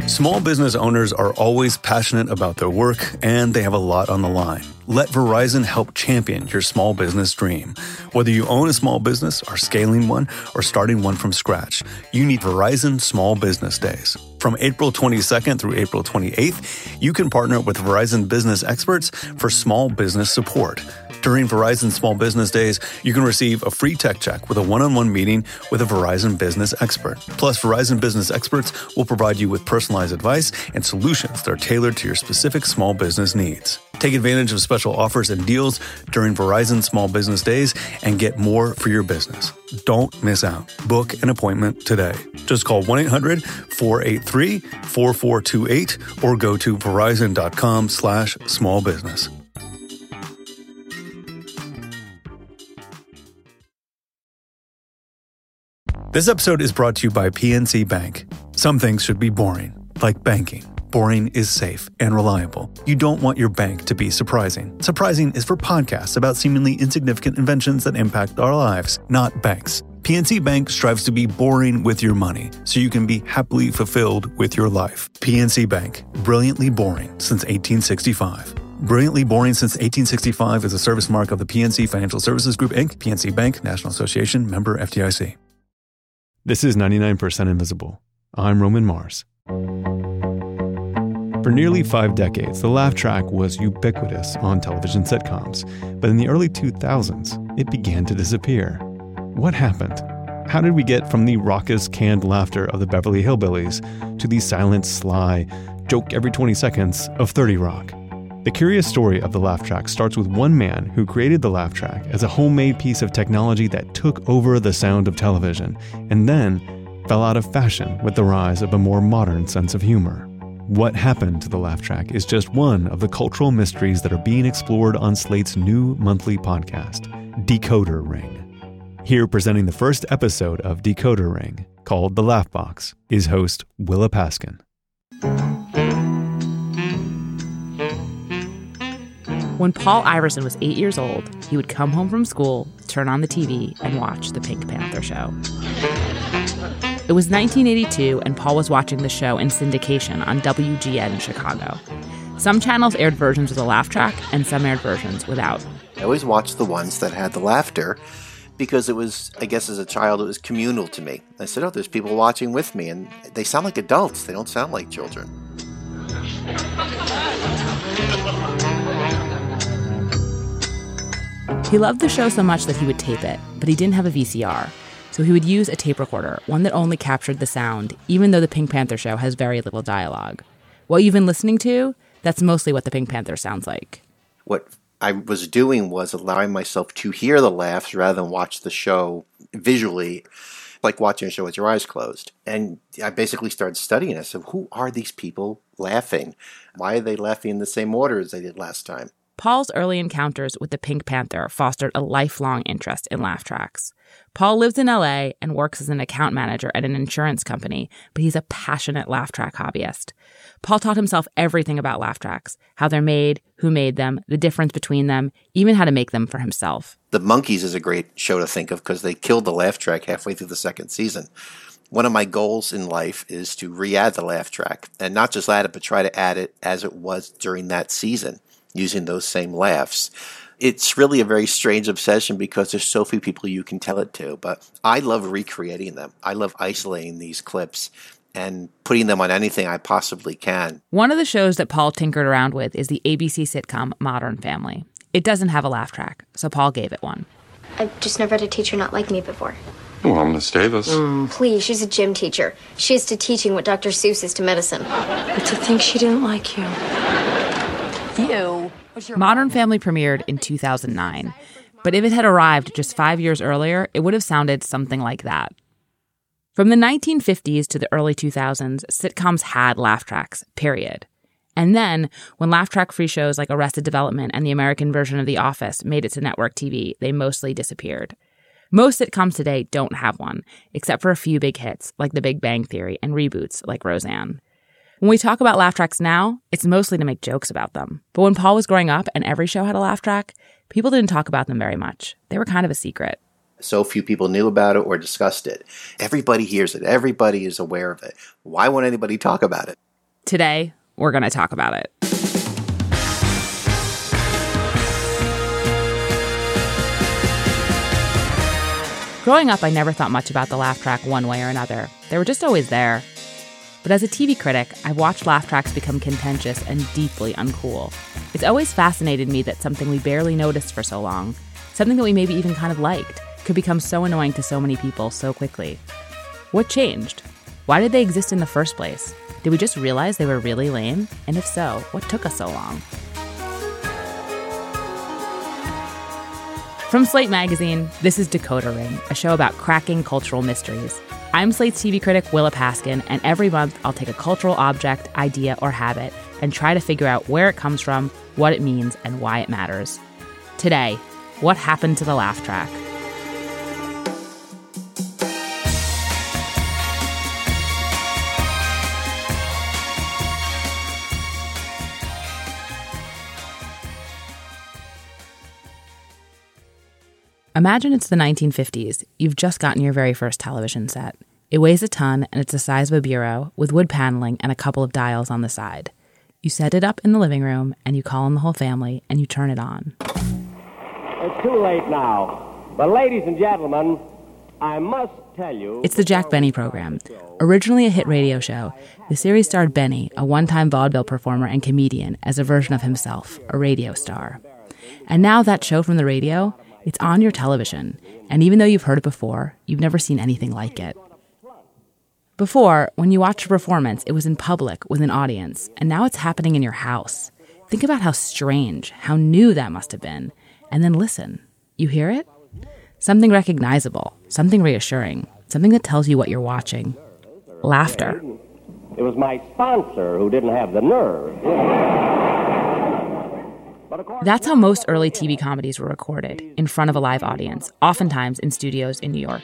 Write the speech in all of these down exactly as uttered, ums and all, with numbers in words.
Small business owners are always passionate about their work, and they have a lot on the line. Let Verizon help champion your small business dream. Whether you own a small business, are scaling one, or starting one from scratch, you need Verizon Small Business Days. From April twenty-second through April twenty-eighth, you can partner with Verizon business experts for small business support. During Verizon Small Business Days, you can receive a free tech check with a one-on-one meeting with a Verizon business expert. Plus, Verizon business experts will provide you with personalized advice and solutions that are tailored to your specific small business needs. Take advantage of special offers and deals during Verizon Small Business Days and get more for your business. Don't miss out. Book an appointment today. Just call one eight hundred four eight three four four two eight or go to verizon.com slash small business. This episode is brought to you by P N C Bank. Some things should be boring, like banking. Boring is safe and reliable. You don't want your bank to be surprising. Surprising is for podcasts about seemingly insignificant inventions that impact our lives, not banks. P N C Bank strives to be boring with your money, so you can be happily fulfilled with your life. P N C Bank, brilliantly boring since eighteen sixty-five. Brilliantly Boring Since eighteen sixty-five is a service mark of the P N C Financial Services Group, Incorporated. P N C Bank, National Association, member F D I C. This is ninety-nine percent Invisible. I'm Roman Mars. For nearly five decades, the laugh track was ubiquitous on television sitcoms. But in the early two thousands, it began to disappear. What happened? How did we get from the raucous canned laughter of the Beverly Hillbillies to the silent, sly, joke every twenty seconds of thirty Rock? The curious story of the laugh track starts with one man who created the laugh track as a homemade piece of technology that took over the sound of television and then fell out of fashion with the rise of a more modern sense of humor. What happened to the laugh track is just one of the cultural mysteries that are being explored on Slate's new monthly podcast, Decoder Ring. Here presenting the first episode of Decoder Ring, called The Laugh Box, is host Willa Paskin. When Paul Ireson was eight years old, he would come home from school, turn on the T V, and watch The Pink Panther Show. It was nineteen eighty-two, and Paul was watching the show in syndication on W G N in Chicago. Some channels aired versions with a laugh track, and some aired versions without. I always watched the ones that had the laughter because it was, I guess as a child, it was communal to me. I said, oh, there's people watching with me, and they sound like adults. They don't sound like children. He loved the show so much that he would tape it, but he didn't have a V C R. So he would use a tape recorder, one that only captured the sound, even though The Pink Panther Show has very little dialogue. What you've been listening to, that's mostly what The Pink Panther sounds like. What I was doing was allowing myself to hear the laughs rather than watch the show visually, like watching a show with your eyes closed. And I basically started studying. I said, who are these people laughing? Why are they laughing in the same order as they did last time? Paul's early encounters with the Pink Panther fostered a lifelong interest in laugh tracks. Paul lives in L A and works as an account manager at an insurance company, but he's a passionate laugh track hobbyist. Paul taught himself everything about laugh tracks, how they're made, who made them, the difference between them, even how to make them for himself. The Monkees is a great show to think of because they killed the laugh track halfway through the second season. One of my goals in life is to re-add the laugh track, and not just add it, but try to add it as it was during that season, using those same laughs. It's really a very strange obsession because there's so few people you can tell it to, but I love recreating them. I love isolating these clips and putting them on anything I possibly can. One of the shows that Paul tinkered around with is the A B C sitcom Modern Family. It doesn't have a laugh track, so Paul gave it one. I've just never had a teacher not like me before. Well, Miss Davis. Mm. Please, she's a gym teacher. She is to teaching what Doctor Seuss is to medicine. But to think she didn't like you. You. Modern Family premiered in two thousand nine, but if it had arrived just five years earlier, it would have sounded something like that. From the nineteen fifties to the early two thousands, sitcoms had laugh tracks, period. And then, when laugh track-free shows like Arrested Development and the American version of The Office made it to network T V, they mostly disappeared. Most sitcoms today don't have one, except for a few big hits like The Big Bang Theory and reboots like Roseanne. When we talk about laugh tracks now, it's mostly to make jokes about them. But when Paul was growing up and every show had a laugh track, people didn't talk about them very much. They were kind of a secret. So few people knew about it or discussed it. Everybody hears it. Everybody is aware of it. Why won't anybody talk about it? Today, we're going to talk about it. Growing up, I never thought much about the laugh track one way or another. They were just always there. But as a T V critic, I've watched laugh tracks become contentious and deeply uncool. It's always fascinated me that something we barely noticed for so long, something that we maybe even kind of liked, could become so annoying to so many people so quickly. What changed? Why did they exist in the first place? Did we just realize they were really lame? And if so, what took us so long? From Slate Magazine, this is Decoder Ring, a show about cracking cultural mysteries. I'm Slate's T V critic, Willa Paskin, and every month I'll take a cultural object, idea, or habit and try to figure out where it comes from, what it means, and why it matters. Today, what happened to the laugh track? Imagine it's the nineteen fifties. You've just gotten your very first television set. It weighs a ton, and it's the size of a bureau, with wood paneling and a couple of dials on the side. You set it up in the living room, and you call in the whole family, and you turn it on. It's too late now. But ladies and gentlemen, I must tell you... It's the Jack Benny program. Originally a hit radio show, the series starred Benny, a one-time vaudeville performer and comedian, as a version of himself, a radio star. And now that show from the radio... it's on your television, and even though you've heard it before, you've never seen anything like it. Before, when you watched a performance, it was in public with an audience, and now it's happening in your house. Think about how strange, how new that must have been. And then listen. You hear it? Something recognizable, something reassuring, something that tells you what you're watching. Laughter. It was my sponsor who didn't have the nerve. That's how most early T V comedies were recorded, in front of a live audience, oftentimes in studios in New York.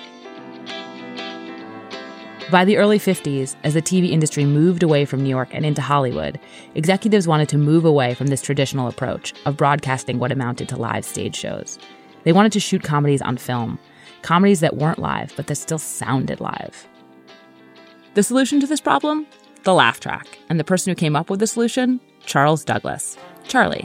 By the early fifties, as the T V industry moved away from New York and into Hollywood, executives wanted to move away from this traditional approach of broadcasting what amounted to live stage shows. They wanted to shoot comedies on film, comedies that weren't live, but that still sounded live. The solution to this problem? The laugh track. And the person who came up with the solution? Charles Douglas. Charlie.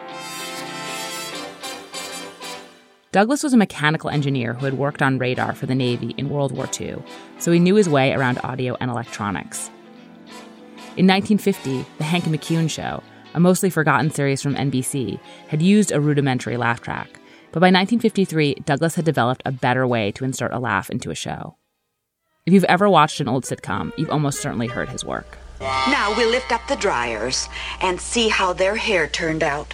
Douglas was a mechanical engineer who had worked on radar for the Navy in World War Two, so he knew his way around audio and electronics. In nineteen fifty, The Hank McCune Show, a mostly forgotten series from N B C, had used a rudimentary laugh track, but by nineteen fifty-three, Douglas had developed a better way to insert a laugh into a show. If you've ever watched an old sitcom, you've almost certainly heard his work. Now we'll lift up the dryers and see how their hair turned out.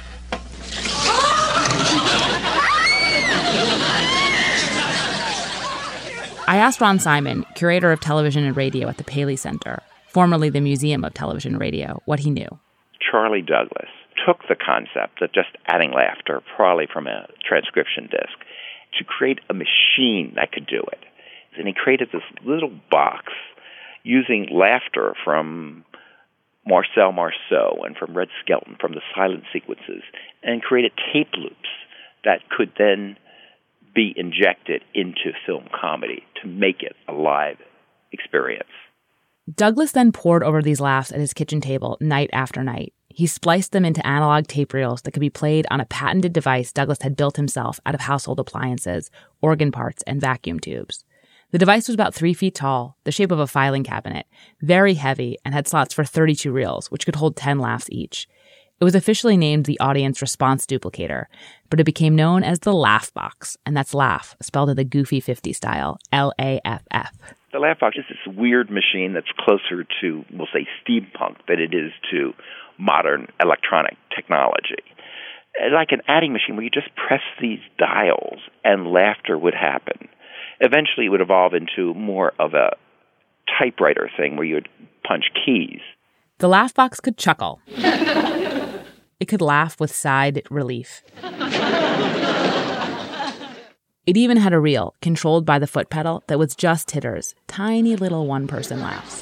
I asked Ron Simon, curator of television and radio at the Paley Center, formerly the Museum of Television and Radio, what he knew. Charlie Douglas took the concept of just adding laughter, probably from a transcription disc, to create a machine that could do it. And he created this little box using laughter from Marcel Marceau and from Red Skelton, from the silent sequences, and created tape loops that could then be injected into film comedy to make it a live experience. Douglas then poured over these laughs at his kitchen table night after night. He spliced them into analog tape reels that could be played on a patented device Douglas had built himself out of household appliances, organ parts, and vacuum tubes. The device was about three feet tall, the shape of a filing cabinet, very heavy, and had slots for thirty-two reels, which could hold ten laughs each. It was officially named the Audience Response Duplicator, but it became known as the Laugh Box, and that's laugh, spelled in the goofy fifty style, L A F F. The Laugh Box is this weird machine that's closer to, we'll say, steampunk than it is to modern electronic technology. Like an adding machine where you just press these dials and laughter would happen. Eventually it would evolve into more of a typewriter thing where you would punch keys. The Laugh Box could chuckle. It could laugh with side relief. It even had a reel, controlled by the foot pedal, that was just titters, tiny little one-person laughs.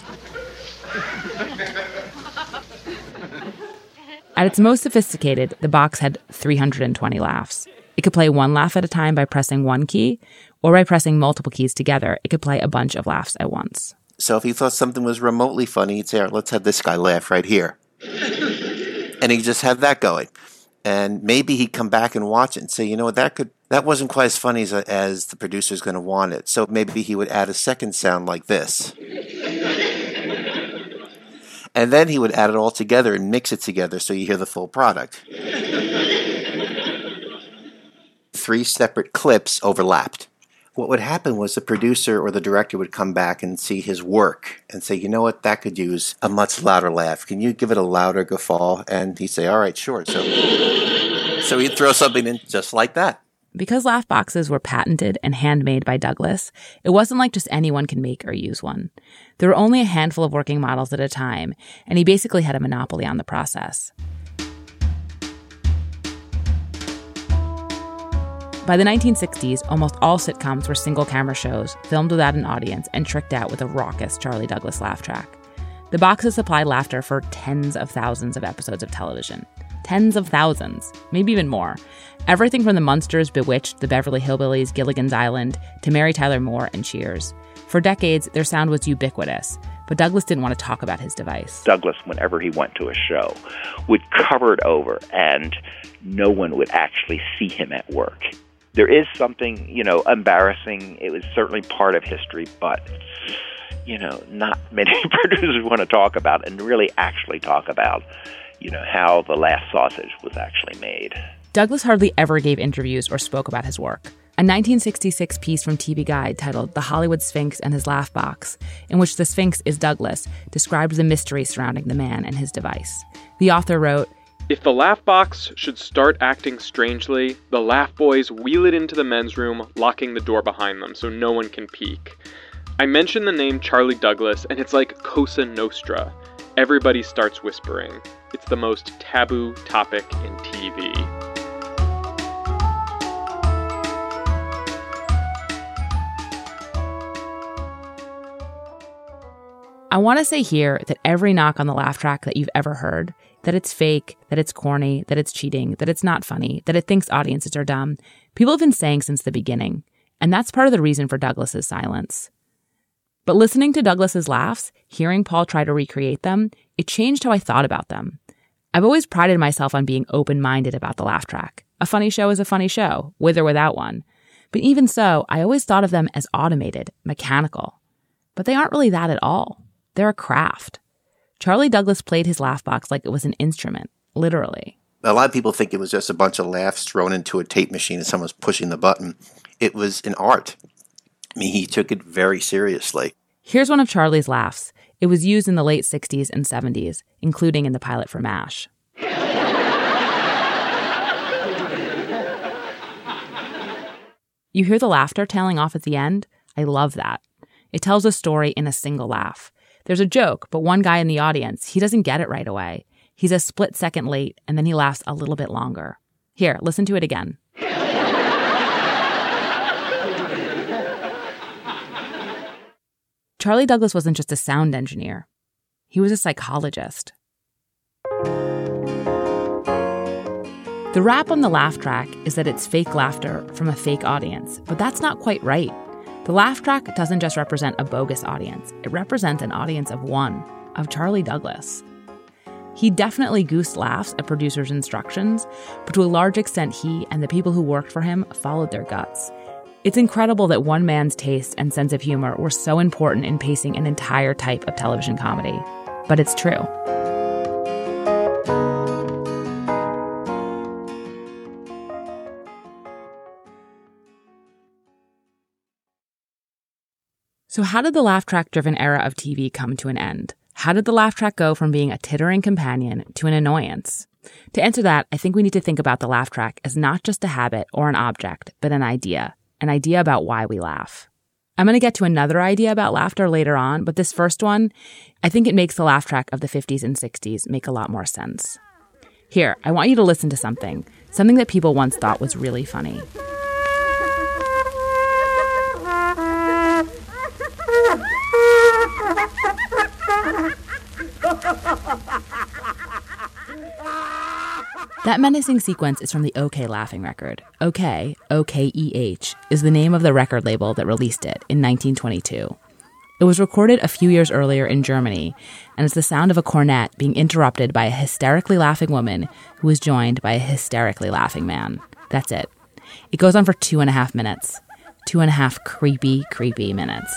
At its most sophisticated, the box had three hundred twenty laughs. It could play one laugh at a time by pressing one key, or by pressing multiple keys together, it could play a bunch of laughs at once. So if he thought something was remotely funny, he'd say, all right, let's have this guy laugh right here. And he'd just have that going. And maybe he'd come back and watch it and say, you know what, that could that wasn't quite as funny as, as the producer's going to want it. So maybe he would add a second sound like this. And then he would add it all together and mix it together so you hear the full product. Three separate clips overlapped. What would happen was the producer or the director would come back and see his work and say, you know what, that could use a much louder laugh. Can you give it a louder guffaw? And he'd say, all right, sure. So, so he'd throw something in just like that. Because laugh boxes were patented and handmade by Douglas, it wasn't like just anyone can make or use one. There were only a handful of working models at a time, and he basically had a monopoly on the process. By the nineteen sixties, almost all sitcoms were single-camera shows, filmed without an audience and tricked out with a raucous Charlie Douglas laugh track. The boxes supplied laughter for tens of thousands of episodes of television. Tens of thousands, maybe even more. Everything from The Munsters, Bewitched, The Beverly Hillbillies, Gilligan's Island, to Mary Tyler Moore and Cheers. For decades, their sound was ubiquitous, but Douglas didn't want to talk about his device. Douglas, whenever he went to a show, would cover it over, and no one would actually see him at work. There is something, you know, embarrassing. It was certainly part of history, but, you know, not many producers want to talk about and really actually talk about, you know, how the last sausage was actually made. Douglas hardly ever gave interviews or spoke about his work. A nineteen sixty-six piece from T V Guide titled The Hollywood Sphinx and His Laugh Box, in which the Sphinx is Douglas, describes the mystery surrounding the man and his device. The author wrote, "If the laugh box should start acting strangely, the laugh boys wheel it into the men's room, locking the door behind them so no one can peek. I mention the name Charlie Douglas, and it's like Cosa Nostra. Everybody starts whispering. It's the most taboo topic in T V." I want to say here that every knock on the laugh track that you've ever heard, that it's fake, that it's corny, that it's cheating, that it's not funny, that it thinks audiences are dumb, people have been saying since the beginning. And that's part of the reason for Douglas's silence. But listening to Douglas's laughs, hearing Paul try to recreate them, it changed how I thought about them. I've always prided myself on being open-minded about the laugh track. A funny show is a funny show, with or without one. But even so, I always thought of them as automated, mechanical. But they aren't really that at all. They're a craft. Charlie Douglas played his laugh box like it was an instrument, literally. A lot of people think it was just a bunch of laughs thrown into a tape machine and someone's pushing the button. It was an art. I mean, he took it very seriously. Here's one of Charlie's laughs. It was used in the late sixties and seventies, including in the pilot for MASH. You hear the laughter tailing off at the end? I love that. It tells a story in a single laugh. There's a joke, but one guy in the audience, he doesn't get it right away. He's a split second late, and then he laughs a little bit longer. Here, listen to it again. Charlie Douglas wasn't just a sound engineer. He was a psychologist. The rap on the laugh track is that it's fake laughter from a fake audience, but that's not quite right. The laugh track doesn't just represent a bogus audience. It represents an audience of one, of Charlie Douglas. He definitely goosed laughs at producers' instructions, but to a large extent he and the people who worked for him followed their guts. It's incredible that one man's taste and sense of humor were so important in pacing an entire type of television comedy. But it's true. So how did the laugh track-driven era of T V come to an end? How did the laugh track go from being a tittering companion to an annoyance? To answer that, I think we need to think about the laugh track as not just a habit or an object, but an idea. An idea about why we laugh. I'm going to get to another idea about laughter later on, but this first one, I think it makes the laugh track of the fifties and sixties make a lot more sense. Here, I want you to listen to something, something that people once thought was really funny. That menacing sequence is from the OK Laughing record. OK, O K E H, is the name of the record label that released it in nineteen twenty-two. It was recorded a few years earlier in Germany, and it's the sound of a cornet being interrupted by a hysterically laughing woman who is joined by a hysterically laughing man. That's it. It goes on for two and a half minutes. Two and a half creepy, creepy minutes.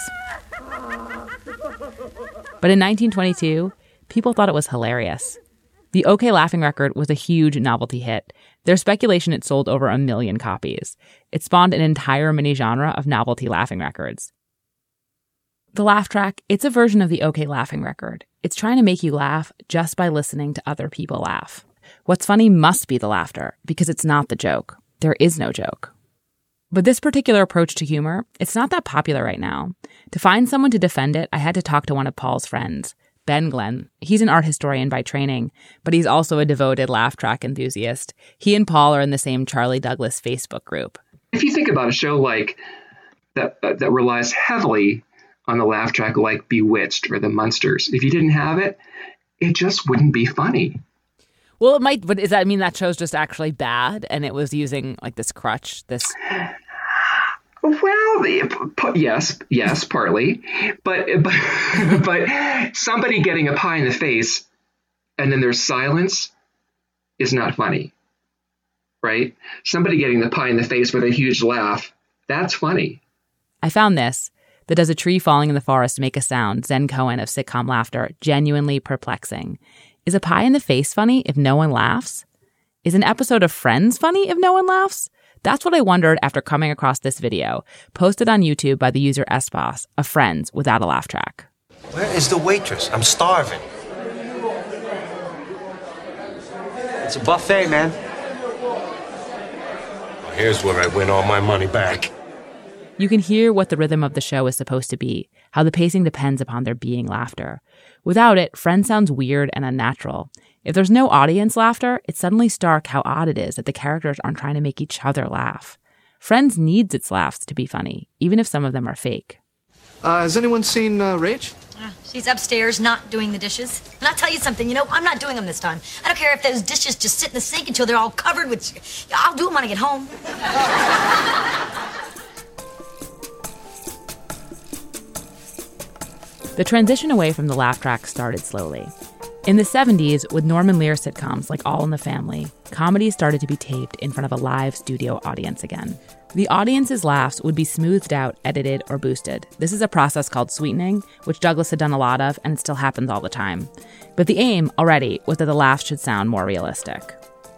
But in nineteen twenty-two, people thought it was hilarious. The OK Laughing record was a huge novelty hit. There's speculation it sold over a million copies. It spawned an entire mini-genre of novelty laughing records. The Laugh Track, it's a version of the OK Laughing record. It's trying to make you laugh just by listening to other people laugh. What's funny must be the laughter, because it's not the joke. There is no joke. But this particular approach to humor, it's not that popular right now. To find someone to defend it, I had to talk to one of Paul's friends, Ben Glenn. He's an art historian by training, but he's also a devoted laugh track enthusiast. He and Paul are in the same Charlie Douglas Facebook group. If you think about a show like that uh, that relies heavily on the laugh track, like Bewitched or The Munsters, if you didn't have it, it just wouldn't be funny. Well, it might, but does that mean that show's just actually bad and it was using like this crutch, this... Well, yes, yes, partly, but, but but somebody getting a pie in the face and then there's silence is not funny, right? Somebody getting the pie in the face with a huge laugh, that's funny. I found this, that does a tree falling in the forest make a sound, Zen Cohen of Sitcom Laughter, genuinely perplexing. Is a pie in the face funny if no one laughs? Is an episode of Friends funny if no one laughs? That's what I wondered after coming across this video, posted on YouTube by the user Espas, of Friends without a laugh track. Where is the waitress? I'm starving. It's a buffet, man. Well, here's where I win all my money back. You can hear what the rhythm of the show is supposed to be, how the pacing depends upon there being laughter. Without it, Friends sounds weird and unnatural. If there's no audience laughter, it's suddenly stark how odd it is that the characters aren't trying to make each other laugh. Friends needs its laughs to be funny, even if some of them are fake. Uh, has anyone seen uh, Rach? Uh, she's upstairs not doing the dishes. And I'll tell you something, you know, I'm not doing them this time. I don't care if those dishes just sit in the sink until they're all covered with... I'll do them when I get home. The transition away from the laugh track started slowly. In the seventies, with Norman Lear sitcoms like All in the Family, comedy started to be taped in front of a live studio audience again. The audience's laughs would be smoothed out, edited, or boosted. This is a process called sweetening, which Douglas had done a lot of, and it still happens all the time. But the aim, already, was that the laughs should sound more realistic.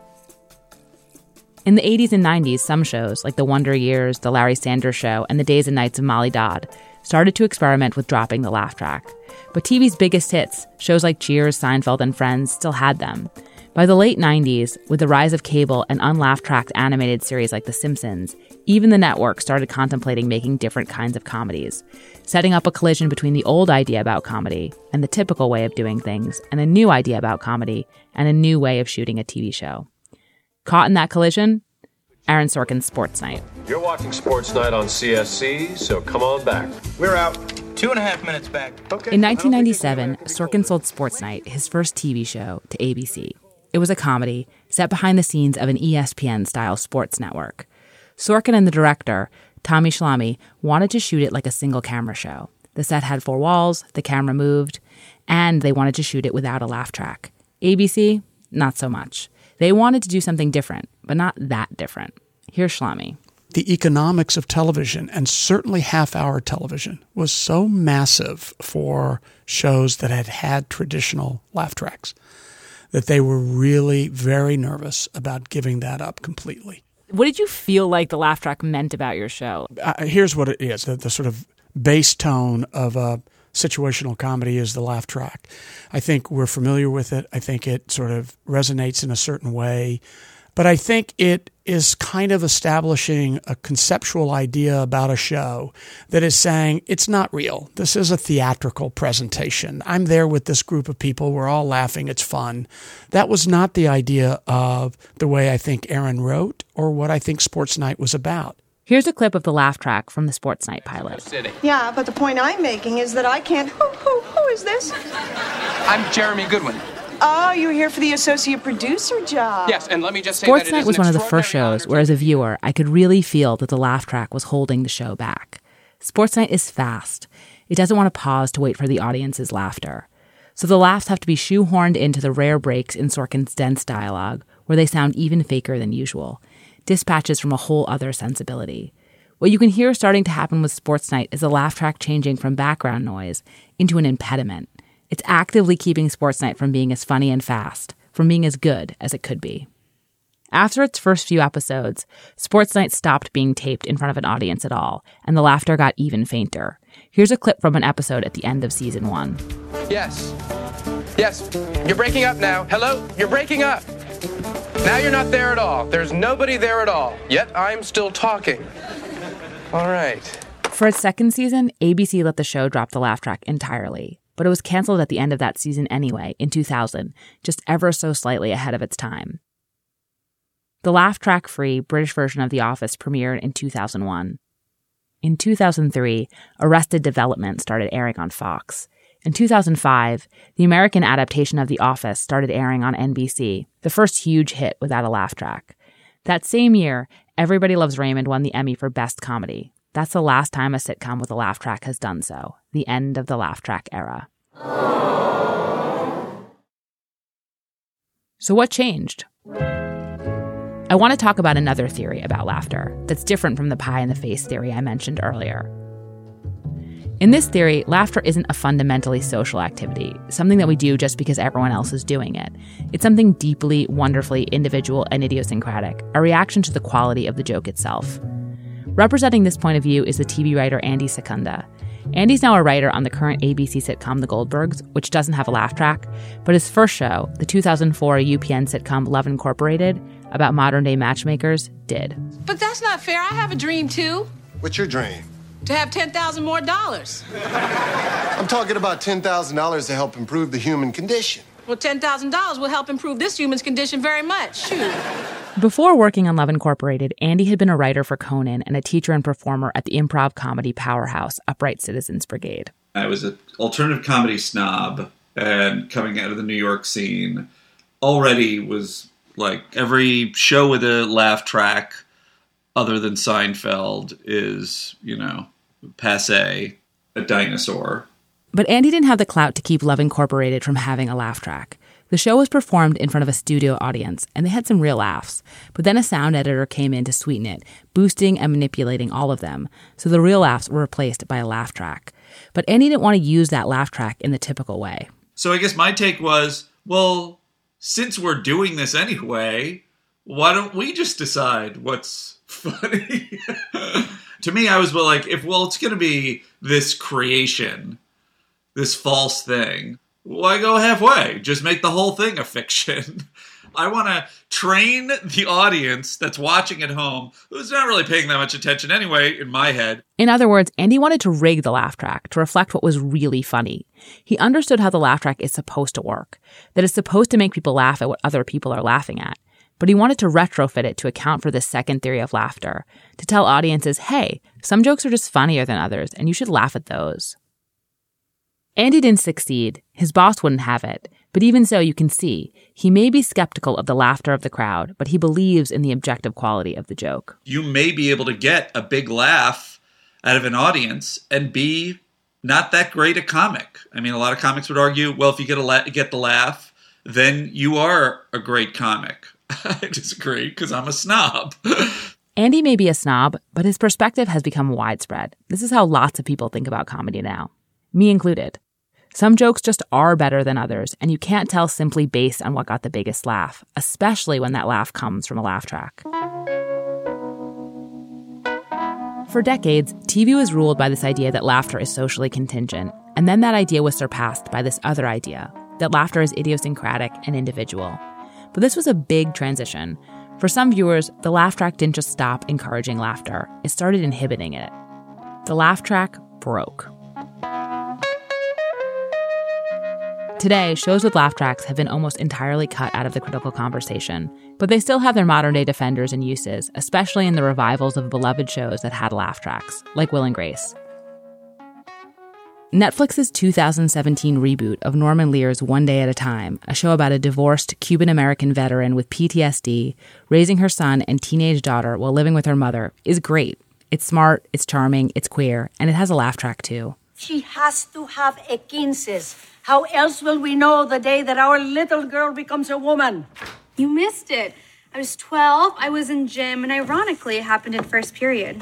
In the eighties and nineties, some shows, like The Wonder Years, The Larry Sanders Show, and The Days and Nights of Molly Dodd, started to experiment with dropping the laugh track. But T V's biggest hits, shows like Cheers, Seinfeld, and Friends, still had them. By the late nineties, with the rise of cable and unlaugh-tracked animated series like The Simpsons, even the network started contemplating making different kinds of comedies, setting up a collision between the old idea about comedy and the typical way of doing things, and a new idea about comedy and a new way of shooting a T V show. Caught in that collision? Aaron Sorkin's Sports Night. You're watching Sports Night on C S C, so come on back. We're out. Two and a half minutes back. Okay. In nineteen ninety-seven, Sorkin sold Sports Night, his first T V show, to A B C. It was a comedy set behind the scenes of an E S P N-style sports network. Sorkin and the director, Tommy Schlamme, wanted to shoot it like a single-camera show. The set had four walls, the camera moved, and they wanted to shoot it without a laugh track. A B C, not so much. They wanted to do something different, but not that different. Here's Schlamme. The economics of television, and certainly half-hour television, was so massive for shows that had had traditional laugh tracks that they were really very nervous about giving that up completely. What did you feel like the laugh track meant about your show? Uh, here's what it is. The, the sort of bass tone of a situational comedy is the laugh track. I think we're familiar with it. I think it sort of resonates in a certain way. But I think it is kind of establishing a conceptual idea about a show that is saying, it's not real. This is a theatrical presentation. I'm there with this group of people. We're all laughing. It's fun. That was not the idea of the way I think Aaron wrote or what I think Sports Night was about. Here's a clip of the laugh track from the Sports Night pilot. Yeah, but the point I'm making is that I can't... Who, who, who is this? I'm Jeremy Goodwin. Oh, you're here for the associate producer job. Yes, and let me just say Sports that it Night is was an one of the first shows where, as a viewer, I could really feel that the laugh track was holding the show back. Sports Night is fast. It doesn't want to pause to wait for the audience's laughter. So the laughs have to be shoehorned into the rare breaks in Sorkin's dense dialogue, where they sound even faker than usual, dispatches from a whole other sensibility. What you can hear starting to happen with Sports Night is a laugh track changing from background noise into an impediment. It's actively keeping Sports Night from being as funny and fast, from being as good as it could be. After its first few episodes, Sports Night stopped being taped in front of an audience at all, and the laughter got even fainter. Here's a clip from an episode at the end of season one. Yes. Yes. You're breaking up now. Hello? You're breaking up. Now you're not there at all. There's nobody there at all. Yet I'm still talking. All right. For its second season, A B C let the show drop the laugh track entirely, but it was canceled at the end of that season anyway, in two thousand, just ever so slightly ahead of its time. The laugh track-free British version of The Office premiered in two thousand one. In two thousand three, Arrested Development started airing on Fox. In two thousand five, the American adaptation of The Office started airing on N B C, the first huge hit without a laugh track. That same year, Everybody Loves Raymond won the Emmy for Best Comedy. That's the last time a sitcom with a laugh track has done so, the end of the laugh track era. So what changed? I want to talk about another theory about laughter that's different from the pie-in-the-face theory I mentioned earlier. In this theory, laughter isn't a fundamentally social activity, something that we do just because everyone else is doing it. It's something deeply, wonderfully individual and idiosyncratic, a reaction to the quality of the joke itself. Representing this point of view is the T V writer Andy Secunda. Andy's now a writer on the current A B C sitcom The Goldbergs, which doesn't have a laugh track, but his first show, the two thousand four U P N sitcom Love Incorporated, about modern-day matchmakers, did. But that's not fair. I have a dream, too. What's your dream? To have ten thousand more dollars. I'm talking about ten thousand dollars to help improve the human condition. Well, ten thousand dollars will help improve this human's condition very much. Shoot. Before working on Love Incorporated, Andy had been a writer for Conan and a teacher and performer at the improv comedy powerhouse Upright Citizens Brigade. I was an alternative comedy snob, and coming out of the New York scene, already was like every show with a laugh track other than Seinfeld is, you know, passé, a dinosaur. But Andy didn't have the clout to keep Love Incorporated from having a laugh track. The show was performed in front of a studio audience, and they had some real laughs. But then a sound editor came in to sweeten it, boosting and manipulating all of them, so the real laughs were replaced by a laugh track. But Andy didn't want to use that laugh track in the typical way. So I guess my take was, well, since we're doing this anyway, why don't we just decide what's funny? To me, I was like, if, well, it's going to be this creation, this false thing, why go halfway? Just make the whole thing a fiction. I want to train the audience that's watching at home, who's not really paying that much attention anyway, in my head. In other words, Andy wanted to rig the laugh track to reflect what was really funny. He understood how the laugh track is supposed to work, that it's supposed to make people laugh at what other people are laughing at. But he wanted to retrofit it to account for this second theory of laughter, to tell audiences, hey, some jokes are just funnier than others, and you should laugh at those. Andy didn't succeed. His boss wouldn't have it. But even so, you can see, he may be skeptical of the laughter of the crowd, but he believes in the objective quality of the joke. You may be able to get a big laugh out of an audience and be not that great a comic. I mean, a lot of comics would argue, well, if you get a la- get the laugh, then you are a great comic. I disagree, because I'm a snob. Andy may be a snob, but his perspective has become widespread. This is how lots of people think about comedy now, me included. Some jokes just are better than others, and you can't tell simply based on what got the biggest laugh, especially when that laugh comes from a laugh track. For decades, T V was ruled by this idea that laughter is socially contingent, and then that idea was surpassed by this other idea, that laughter is idiosyncratic and individual. But this was a big transition. For some viewers, the laugh track didn't just stop encouraging laughter, it started inhibiting it. The laugh track broke. Today, shows with laugh tracks have been almost entirely cut out of the critical conversation, but they still have their modern-day defenders and uses, especially in the revivals of beloved shows that had laugh tracks, like Will and Grace. Netflix's two thousand seventeen reboot of Norman Lear's One Day at a Time, a show about a divorced Cuban-American veteran with P T S D raising her son and teenage daughter while living with her mother, is great. It's smart, it's charming, it's queer, and it has a laugh track too. She has to have a quinces. How else will we know the day that our little girl becomes a woman? You missed it. I was twelve, I was in gym, and ironically, it happened in first period.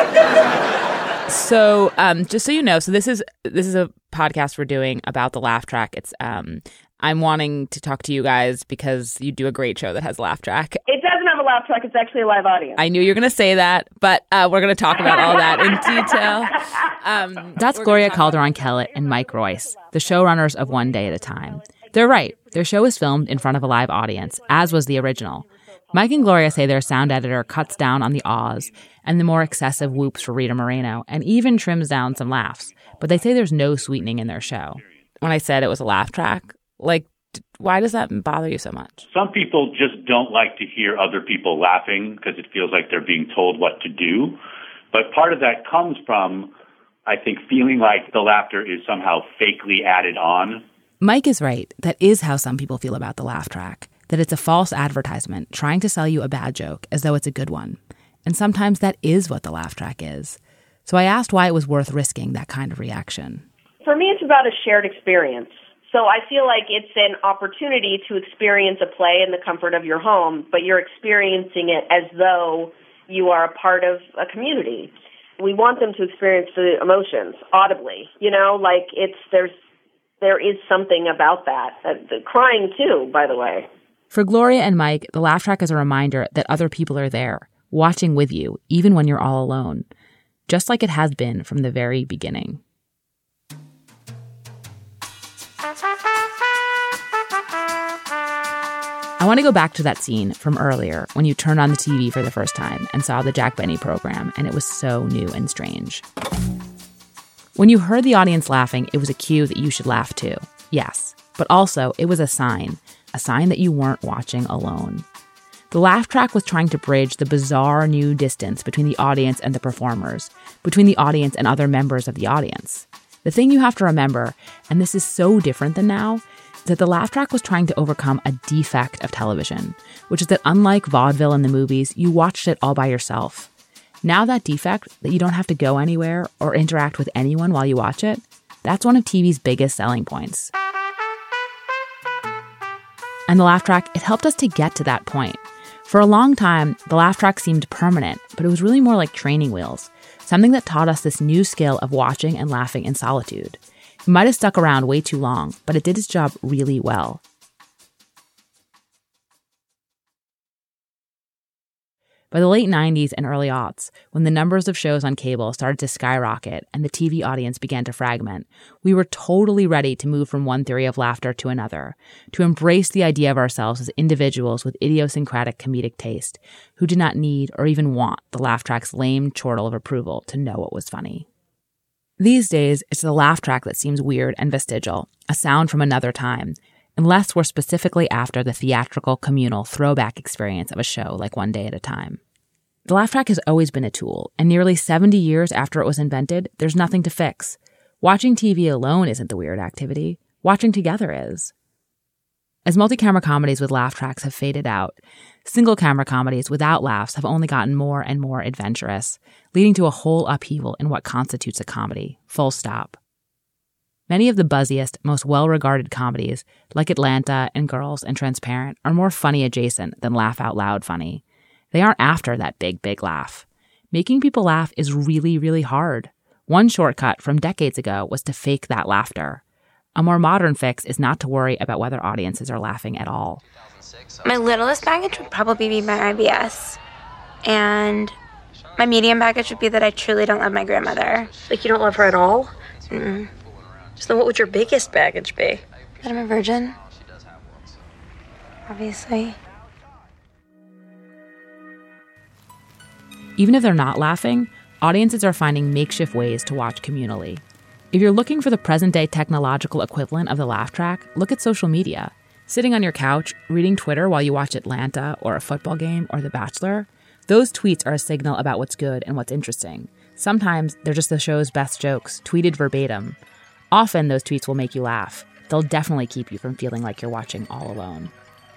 So, um, just so you know, so this is this is a podcast we're doing about the Laugh Track. It's um, I'm wanting to talk to you guys because you do a great show that has a laugh track. It doesn't have a laugh track. It's actually a live audience. I knew you were going to say that, but uh, we're going to talk about all that in detail. Um, that's Gloria Calderon-Kellett and Mike Royce, the showrunners of One Day at a Time. They're right. Their show is filmed in front of a live audience, as was the original. Mike and Gloria say their sound editor cuts down on the ahs and the more excessive whoops for Rita Moreno and even trims down some laughs. But they say there's no sweetening in their show. When I said it was a laugh track, like, why does that bother you so much? Some people just don't like to hear other people laughing because it feels like they're being told what to do. But part of that comes from, I think, feeling like the laughter is somehow fakely added on. Mike is right. That is how some people feel about the laugh track. That it's a false advertisement trying to sell you a bad joke as though it's a good one. And sometimes that is what the laugh track is. So I asked why it was worth risking that kind of reaction. For me, it's about a shared experience. So I feel like it's an opportunity to experience a play in the comfort of your home, but you're experiencing it as though you are a part of a community. We want them to experience the emotions audibly, you know, like it's there's there is something about that. Uh, the crying too, by the way. For Gloria and Mike, the laugh track is a reminder that other people are there, watching with you, even when you're all alone, just like it has been from the very beginning. I want to go back to that scene from earlier when you turned on the T V for the first time and saw the Jack Benny program, and it was so new and strange. When you heard the audience laughing, it was a cue that you should laugh too. Yes, but also it was a sign, a sign that you weren't watching alone. The laugh track was trying to bridge the bizarre new distance between the audience and the performers, between the audience and other members of the audience. The thing you have to remember, and this is so different than now, is that the laugh track was trying to overcome a defect of television, which is that unlike vaudeville in the movies, you watched it all by yourself. Now that defect, that you don't have to go anywhere or interact with anyone while you watch it, that's one of T V's biggest selling points. And the laugh track, it helped us to get to that point. For a long time, the laugh track seemed permanent, but it was really more like training wheels, something that taught us this new skill of watching and laughing in solitude. It might have stuck around way too long, but it did its job really well. By the late nineties and early aughts, when the numbers of shows on cable started to skyrocket and the T V audience began to fragment, we were totally ready to move from one theory of laughter to another, to embrace the idea of ourselves as individuals with idiosyncratic comedic taste, who did not need or even want the laugh track's lame chortle of approval to know what was funny. These days, it's the laugh track that seems weird and vestigial, a sound from another time, unless we're specifically after the theatrical, communal throwback experience of a show like One Day at a Time. The laugh track has always been a tool, and nearly seventy years after it was invented, there's nothing to fix. Watching T V alone isn't the weird activity. Watching together is. As multi-camera comedies with laugh tracks have faded out, single-camera comedies without laughs have only gotten more and more adventurous, leading to a whole upheaval in what constitutes a comedy, full stop. Many of the buzziest, most well-regarded comedies, like Atlanta and Girls and Transparent, are more funny adjacent than laugh-out-loud funny. They aren't after that big, big laugh. Making people laugh is really, really hard. One shortcut from decades ago was to fake that laughter. A more modern fix is not to worry about whether audiences are laughing at all. My littlest baggage would probably be my I B S. And my medium baggage would be that I truly don't love my grandmother. Like you don't love her at all? Mm-mm. So then what would your biggest baggage be? That I'm a virgin. Obviously. Even if they're not laughing, audiences are finding makeshift ways to watch communally. If you're looking for the present-day technological equivalent of the laugh track, look at social media. Sitting on your couch, reading Twitter while you watch Atlanta or a football game or The Bachelor, those tweets are a signal about what's good and what's interesting. Sometimes they're just the show's best jokes, tweeted verbatim. Often those tweets will make you laugh. They'll definitely keep you from feeling like you're watching all alone.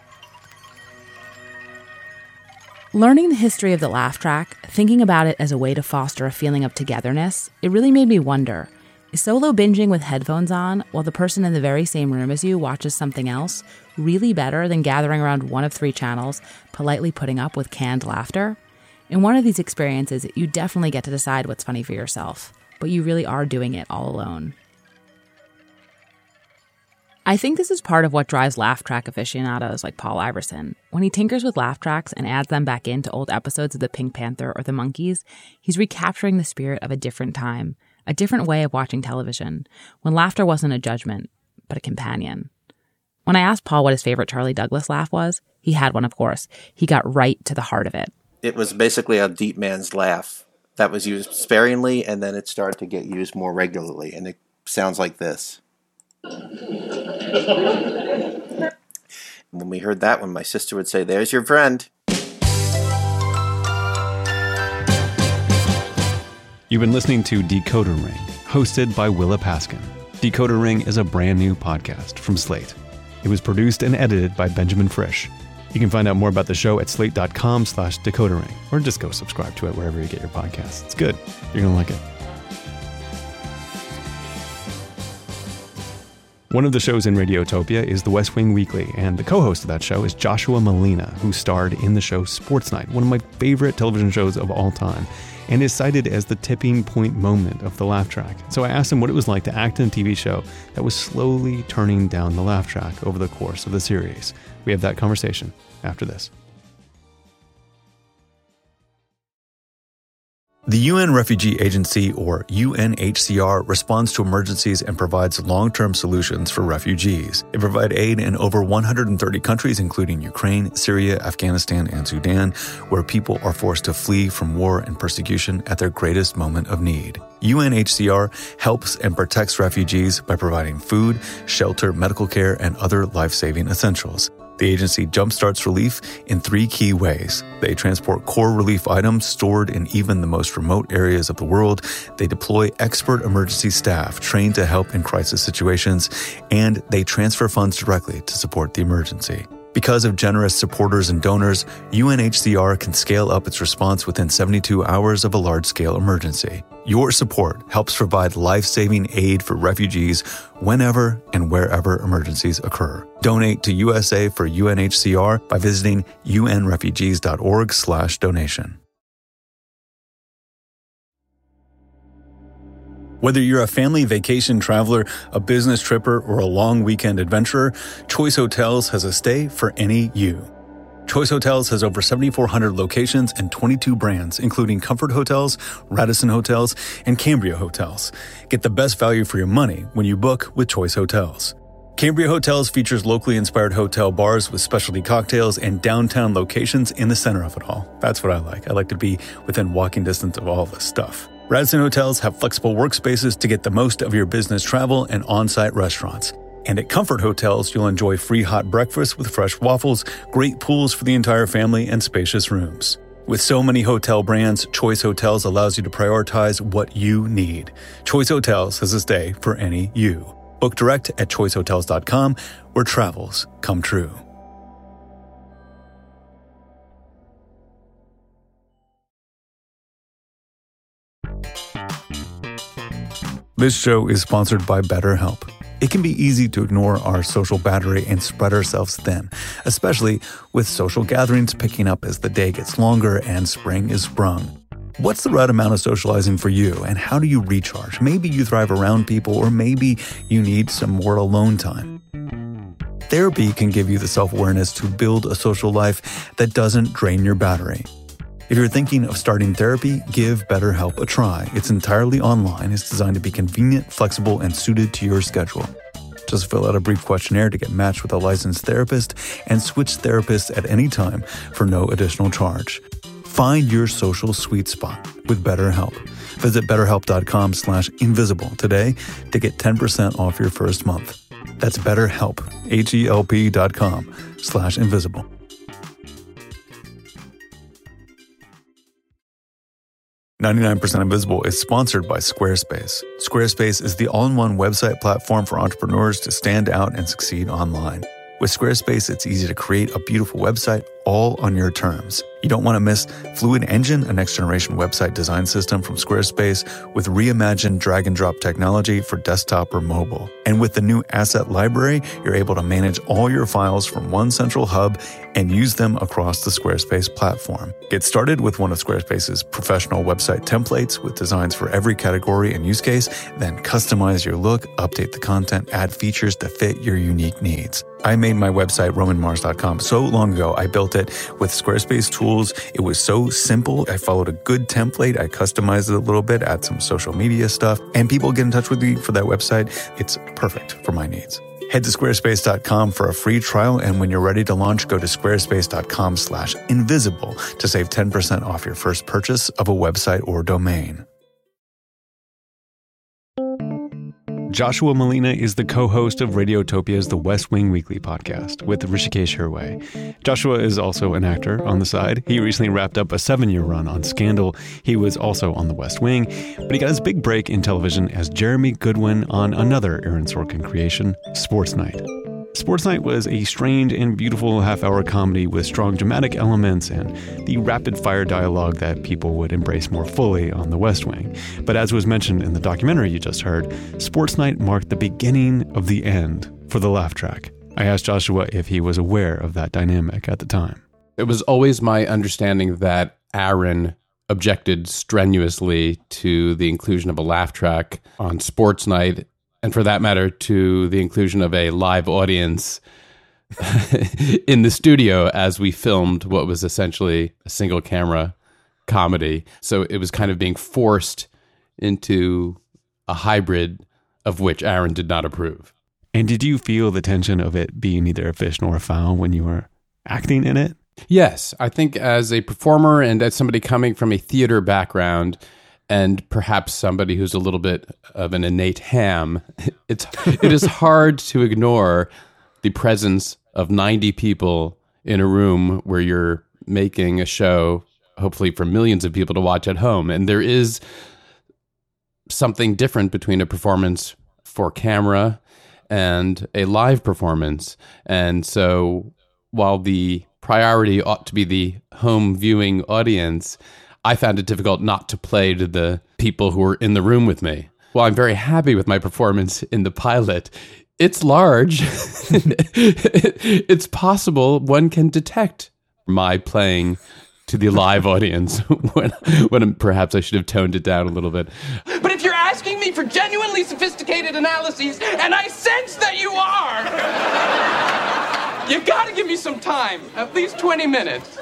Learning the history of the laugh track, thinking about it as a way to foster a feeling of togetherness, it really made me wonder, Is solo binging with headphones on while the person in the very same room as you watches something else really better than gathering around one of three channels, politely putting up with canned laughter? In one of these experiences, you definitely get to decide what's funny for yourself, but you really are doing it all alone. I think this is part of what drives laugh track aficionados like Paul Iverson. When he tinkers with laugh tracks and adds them back into old episodes of the Pink Panther or the Monkees, he's recapturing the spirit of a different time, a different way of watching television, when laughter wasn't a judgment, but a companion. When I asked Paul what his favorite Charlie Douglas laugh was, he had one, of course. He got right to the heart of it. It was basically a deep man's laugh that was used sparingly, and then it started to get used more regularly, and it sounds like this. When we heard that one, my sister would say, "There's your friend." You've been listening to Decoder Ring, hosted by Willa Paskin. Decoder Ring is a brand new podcast from Slate. It was produced and edited by Benjamin Frisch. You can find out more about the show at slate.com slash decoder ring, or just go subscribe to it wherever you get your podcasts. It's good. You're going to like it. One of the shows in Radiotopia is The West Wing Weekly, and the co-host of that show is Joshua Malina, who starred in the show Sports Night, one of my favorite television shows of all time, and is cited as the tipping point moment of the laugh track. So I asked him what it was like to act in a T V show that was slowly turning down the laugh track over the course of the series. We have that conversation after this. The U N Refugee Agency, or U N H C R, responds to emergencies and provides long-term solutions for refugees. They provide aid in over one hundred thirty countries, including Ukraine, Syria, Afghanistan, and Sudan, where people are forced to flee from war and persecution at their greatest moment of need. U N H C R helps and protects refugees by providing food, shelter, medical care, and other life-saving essentials. The agency jumpstarts relief in three key ways. They transport core relief items stored in even the most remote areas of the world. They deploy expert emergency staff trained to help in crisis situations. And they transfer funds directly to support the emergency. Because of generous supporters and donors, U N H C R can scale up its response within seventy-two hours of a large-scale emergency. Your support helps provide life-saving aid for refugees whenever and wherever emergencies occur. Donate to U S A for U N H C R by visiting unrefugees.org slash donation. Whether you're a family vacation traveler, a business tripper, or a long weekend adventurer, Choice Hotels has a stay for any you. Choice Hotels has over seventy-four hundred locations and twenty-two brands, including Comfort Hotels, Radisson Hotels, and Cambria Hotels. Get the best value for your money when you book with Choice Hotels. Cambria Hotels features locally inspired hotel bars with specialty cocktails and downtown locations in the center of it all. That's what I like. I like to be within walking distance of all this stuff. Radisson Hotels have flexible workspaces to get the most of your business travel and on-site restaurants. And at Comfort Hotels, you'll enjoy free hot breakfast with fresh waffles, great pools for the entire family, and spacious rooms. With so many hotel brands, Choice Hotels allows you to prioritize what you need. Choice Hotels has a stay for any you. Book direct at choice hotels dot com, where travels come true. This show is sponsored by BetterHelp. It can be easy to ignore our social battery and spread ourselves thin, especially with social gatherings picking up as the day gets longer and spring is sprung. What's the right amount of socializing for you, and how do you recharge? Maybe you thrive around people, or maybe you need some more alone time. Therapy can give you the self-awareness to build a social life that doesn't drain your battery. If you're thinking of starting therapy, give BetterHelp a try. It's entirely online. It's designed to be convenient, flexible, and suited to your schedule. Just fill out a brief questionnaire to get matched with a licensed therapist and switch therapists at any time for no additional charge. Find your social sweet spot with BetterHelp. Visit betterhelp.com slash invisible today to get ten percent off your first month. That's BetterHelp, H-E-L-P dot com slash invisible. ninety-nine percent Invisible is sponsored by Squarespace. Squarespace is the all-in-one website platform for entrepreneurs to stand out and succeed online. With Squarespace, it's easy to create a beautiful website all on your terms. You don't want to miss Fluid Engine, a next-generation website design system from Squarespace with reimagined drag-and-drop technology for desktop or mobile. And with the new Asset Library, you're able to manage all your files from one central hub and use them across the Squarespace platform. Get started with one of Squarespace's professional website templates with designs for every category and use case, then customize your look, update the content, add features to fit your unique needs. I made my website, roman mars dot com, so long ago. I built it with Squarespace tools. It was so simple. I followed a good template. I customized it a little bit, add some social media stuff, and people get in touch with me for that website. It's perfect for my needs. Head to squarespace dot com for a free trial, and when you're ready to launch, go to squarespace dot com slash invisible to save ten percent off your first purchase of a website or domain. Joshua Malina is the co-host of Radiotopia's The West Wing Weekly podcast with Hrishikesh Hirway. Joshua is also an actor on the side. He recently wrapped up a seven-year run on Scandal. He was also on The West Wing, but he got his big break in television as Jeremy Goodwin on another Aaron Sorkin creation, Sports Night. Sports Night was a strained and beautiful half-hour comedy with strong dramatic elements and the rapid-fire dialogue that people would embrace more fully on The West Wing. But as was mentioned in the documentary you just heard, Sports Night marked the beginning of the end for the laugh track. I asked Joshua if he was aware of that dynamic at the time. It was always my understanding that Aaron objected strenuously to the inclusion of a laugh track on Sports Night, and for that matter, to the inclusion of a live audience in the studio as we filmed what was essentially a single camera comedy. So it was kind of being forced into a hybrid of which Aaron did not approve. And did you feel the tension of it being neither a fish nor a fowl when you were acting in it? Yes. I think as a performer and as somebody coming from a theater background, and perhaps somebody who's a little bit of an innate ham, it's it is hard to ignore the presence of ninety people in a room where you're making a show, hopefully for millions of people to watch at home. And there is something different between a performance for camera and a live performance. And so while the priority ought to be the home viewing audience, I found it difficult not to play to the people who were in the room with me. While I'm very happy with my performance in the pilot, it's large. It's possible one can detect my playing to the live audience when, when perhaps I should have toned it down a little bit. But if you're asking me for genuinely sophisticated analyses, and I sense that you are, you gotta give me some time, at least twenty minutes.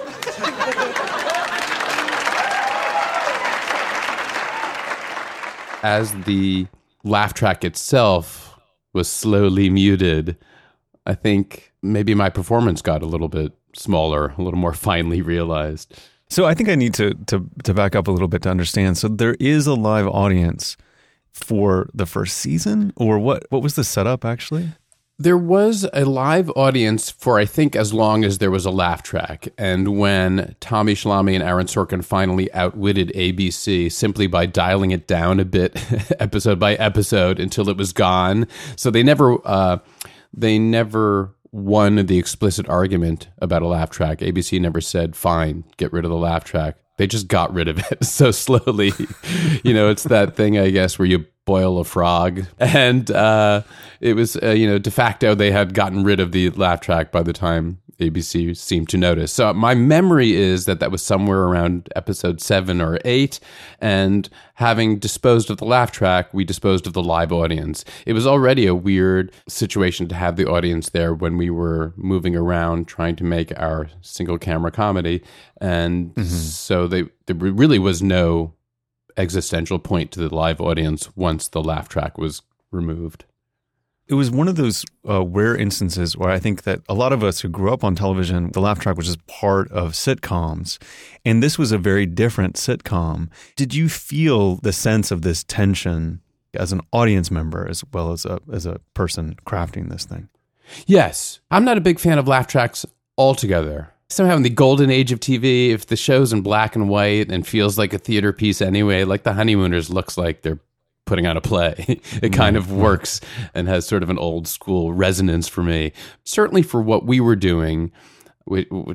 As the laugh track itself was slowly muted, I think maybe my performance got a little bit smaller, a little more finely realized. So I think I need to, to, to back up a little bit to understand. So there is a live audience for the first season, or what, what was the setup actually? There was a live audience for, I think, as long as there was a laugh track. And when Tommy Schlamme and Aaron Sorkin finally outwitted A B C simply by dialing it down a bit, episode by episode, until it was gone. So they never, uh, they never won the explicit argument about a laugh track. A B C never said, fine, get rid of the laugh track. They just got rid of it so slowly. You know, it's that thing, I guess, where you boil a frog. And uh, it was, uh, you know, de facto, they had gotten rid of the laugh track by the time A B C seemed to notice. So my memory is that that was somewhere around episode seven or eight. And having disposed of the laugh track, we disposed of the live audience. It was already a weird situation to have the audience there when we were moving around trying to make our single camera comedy. And mm-hmm. so they, there really was no existential point to the live audience once the laugh track was removed. It was one of those uh, rare instances where I think that a lot of us who grew up on television, the laugh track was just part of sitcoms. And this was a very different sitcom. Did you feel the sense of this tension as an audience member as well as a, as a person crafting this thing? Yes. I'm not a big fan of laugh tracks altogether. Somehow in the golden age of T V, if the show's in black and white and feels like a theater piece anyway, like The Honeymooners looks like they're putting on a play. It kind of works and has sort of an old school resonance for me. Certainly for what we were doing, which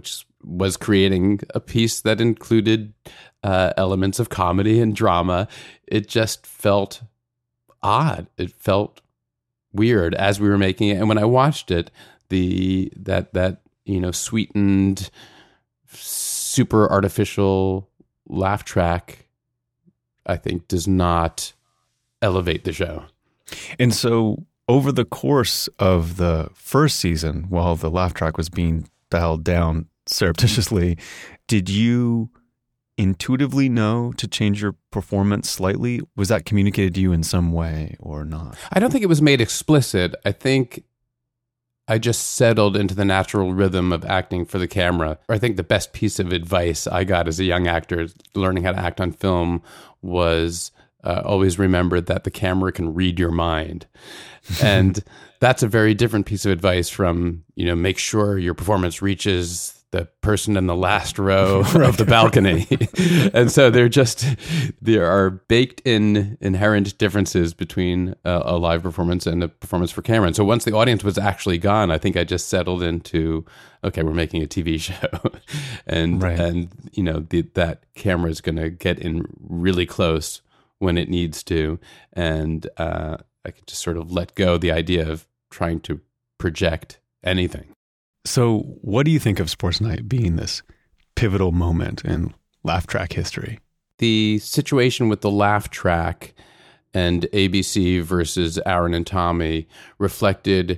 was creating a piece that included uh, elements of comedy and drama. It just felt odd. It felt weird as we were making it. And when I watched it, the that that you know sweetened, super artificial laugh track, I think, does not elevate the show. And so over the course of the first season, while the laugh track was being dialed down surreptitiously, did you intuitively know to change your performance slightly? Was that communicated to you in some way or not? I don't think it was made explicit. I think I just settled into the natural rhythm of acting for the camera. I think the best piece of advice I got as a young actor learning how to act on film was uh, always remember that the camera can read your mind. And that's a very different piece of advice from, you know, make sure your performance reaches the person in the last row of the balcony. And so there just, there are baked in inherent differences between a, a live performance and a performance for camera. And so once the audience was actually gone, I think I just settled into, okay, we're making a T V show. and, right. and, you know, the, that camera is going to get in really close when it needs to. And uh, I could just sort of let go the idea of trying to project anything. So what do you think of Sports Night being this pivotal moment in laugh track history? The situation with the laugh track and A B C versus Aaron and Tommy reflected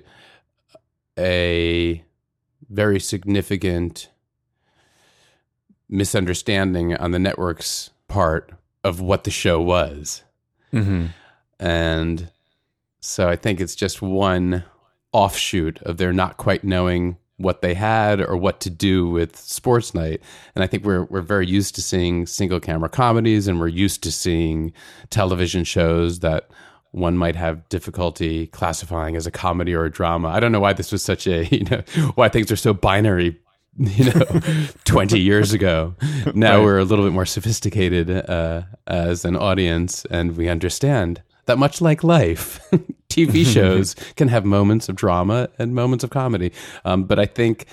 a very significant misunderstanding on the network's part of what the show was. Mm-hmm. And so I think it's just one offshoot of their not quite knowing what they had or what to do with Sports Night. And I think we're we're very used to seeing single camera comedies, and we're used to seeing television shows that one might have difficulty classifying as a comedy or a drama. I don't know why this was such a, you know, why things are so binary, you know, twenty years ago. Now right. We're a little bit more sophisticated uh, as an audience, and we understand that much like life, T V shows can have moments of drama and moments of comedy. Um, but I think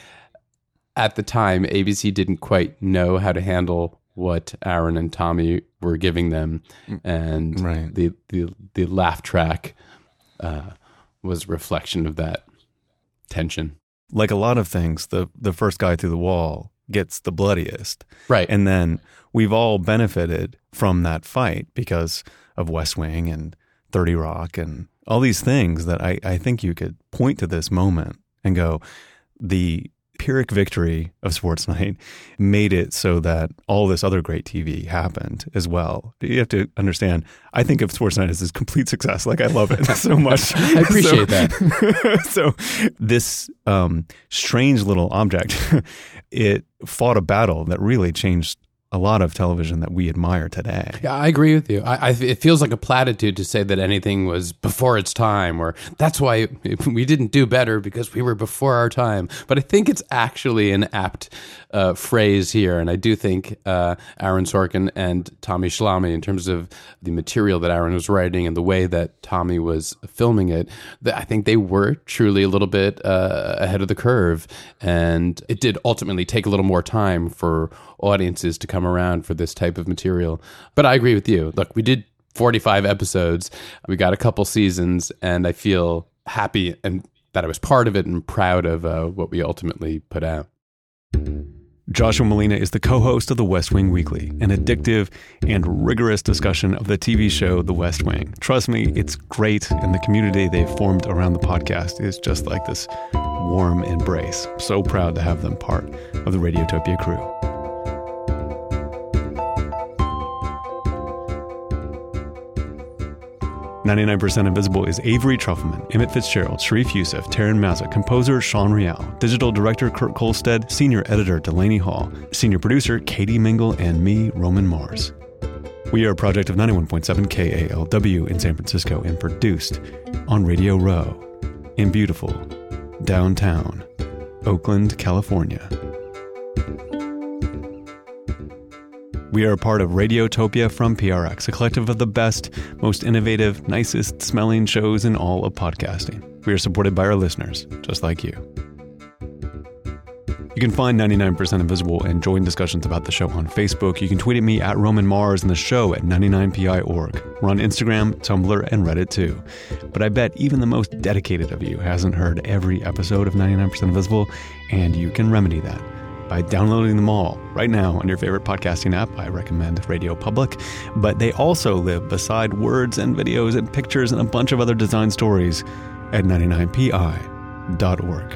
at the time, A B C didn't quite know how to handle what Aaron and Tommy were giving them. And right. the, the, the laugh track uh, was a reflection of that tension. Like a lot of things, the, the first guy through the wall gets the bloodiest. Right. And then we've all benefited from that fight because of West Wing and thirty Rock and all these things that I, I think you could point to this moment and go, the Pyrrhic victory of Sports Night made it so that all this other great T V happened as well. You have to understand, I think of Sports Night as this complete success. Like, I love it so much. I appreciate so, that. So this um, strange little object, it fought a battle that really changed a lot of television that we admire today. Yeah, I agree with you. I, I, it feels like a platitude to say that anything was before its time, or that's why we didn't do better because we were before our time. But I think it's actually an apt uh, phrase here. And I do think uh, Aaron Sorkin and Tommy Schlamme, in terms of the material that Aaron was writing and the way that Tommy was filming it, that I think they were truly a little bit uh, ahead of the curve. And it did ultimately take a little more time for audiences to come around for this type of material. But I agree with you. Look, we did forty-five episodes. We got a couple seasons, and I feel happy and that I was part of it and proud of uh, what we ultimately put out. Joshua Malina is the co-host of The West Wing Weekly, an addictive and rigorous discussion of the T V show The West Wing. Trust me, it's great, and the community they've formed around the podcast is just like this warm embrace. So proud to have them part of the Radiotopia crew. ninety-nine percent Invisible is Avery Trufelman, Emmett Fitzgerald, Sharif Youssef, Taryn Mazza, composer Sean Rial, digital director Kurt Kolstad, senior editor Delaney Hall, senior producer Katie Mingle, and me, Roman Mars. We are a project of ninety-one point seven K A L W in San Francisco and produced on Radio Row in beautiful downtown Oakland, California. We are a part of Radiotopia from P R X, a collective of the best, most innovative, nicest smelling shows in all of podcasting. We are supported by our listeners, just like you. You can find ninety-nine percent Invisible and join discussions about the show on Facebook. You can tweet at me at Roman Mars and the show at ninety-nine P I dot org. We're on Instagram, Tumblr, and Reddit too. But I bet even the most dedicated of you hasn't heard every episode of ninety-nine percent Invisible, and you can remedy that by downloading them all right now on your favorite podcasting app. I recommend Radio Public, but they also live beside words and videos and pictures and a bunch of other design stories at ninety-nine P I dot org.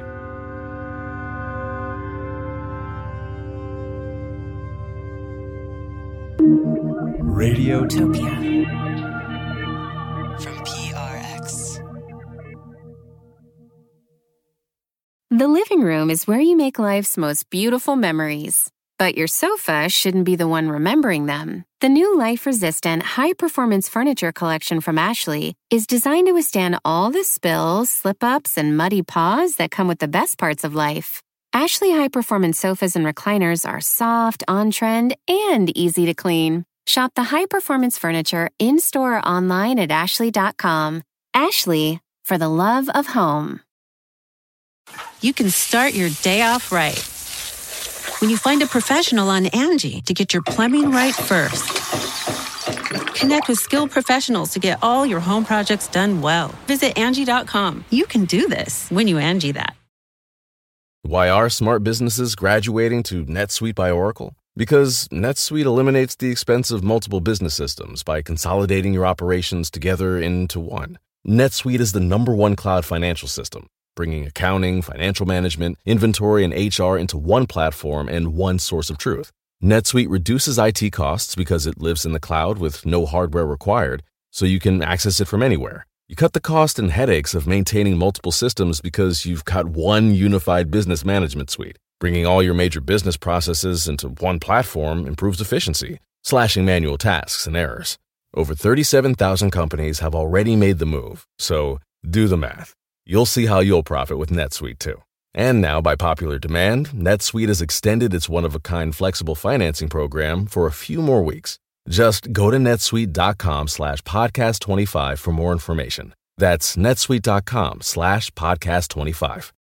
Radiotopia from P R X. The living room is where you make life's most beautiful memories. But your sofa shouldn't be the one remembering them. The new life-resistant, high-performance furniture collection from Ashley is designed to withstand all the spills, slip-ups, and muddy paws that come with the best parts of life. Ashley high-performance sofas and recliners are soft, on-trend, and easy to clean. Shop the high-performance furniture in-store or online at ashley dot com. Ashley, for the love of home. You can start your day off right when you find a professional on Angie to get your plumbing right first. Connect with skilled professionals to get all your home projects done well. Visit Angie dot com. You can do this when you Angie that. Why are smart businesses graduating to NetSuite by Oracle? Because NetSuite eliminates the expense of multiple business systems by consolidating your operations together into one. NetSuite is the number one cloud financial system, bringing accounting, financial management, inventory, and H R into one platform and one source of truth. NetSuite reduces I T costs because it lives in the cloud with no hardware required, so you can access it from anywhere. You cut the cost and headaches of maintaining multiple systems because you've got one unified business management suite. Bringing all your major business processes into one platform improves efficiency, slashing manual tasks and errors. Over thirty-seven thousand companies have already made the move, so do the math. You'll see how you'll profit with NetSuite too. And now, by popular demand, NetSuite has extended its one-of-a-kind flexible financing program for a few more weeks. Just go to netsuite dot com slash podcast twenty-five for more information. That's netsuite dot com slash podcast twenty-five.